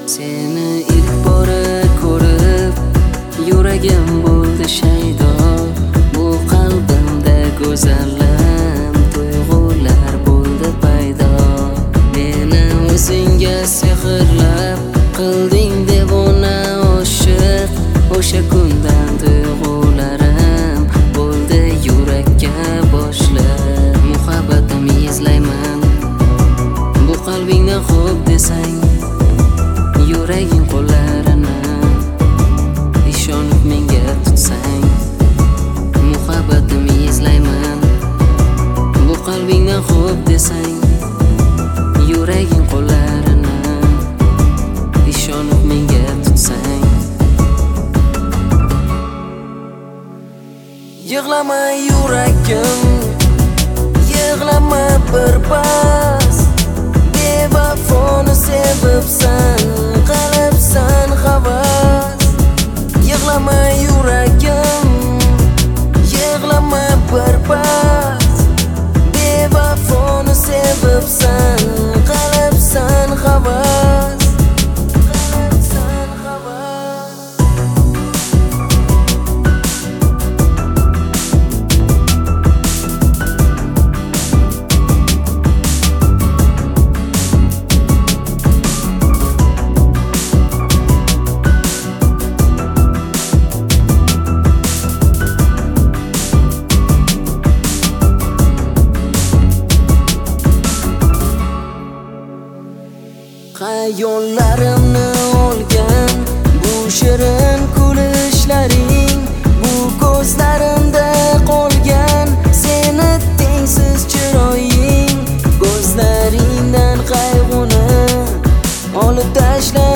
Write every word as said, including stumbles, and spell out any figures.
Seni ilk bora ko'rib yuragim bo'ldi shaydo. Bu qalbimda go'zallam tuyg'ular bo'ldi paydo. Meni o'zingga sehrlab qilding devona oshiq. O'sha kundan tuyg'ularim bo'ldi yurakka boshliq. Muhabbatim izlayman bu qalbingdan xo'p desang, yuraging qo'llarini ishonib menga tutsang. Muhabbatim izlayman bu qalbingdan xo'p desang, yuraging qo'llarini ishonib menga tutsang. Yig'lama yuragim, yig'lama birpas. Bevafoni sevibsan, qilibsan havas. Yig'lama yuragim, yig'lama birpas. Bevafoni sevibsan, qilibsan havas. Qilibsan havas. Xayollarimni olgan bu shirin kulishlaring, bu ko'zlarimda qolgan seni tengsiz chiroying. Ko'zlaringdan qayg'uni olib tashla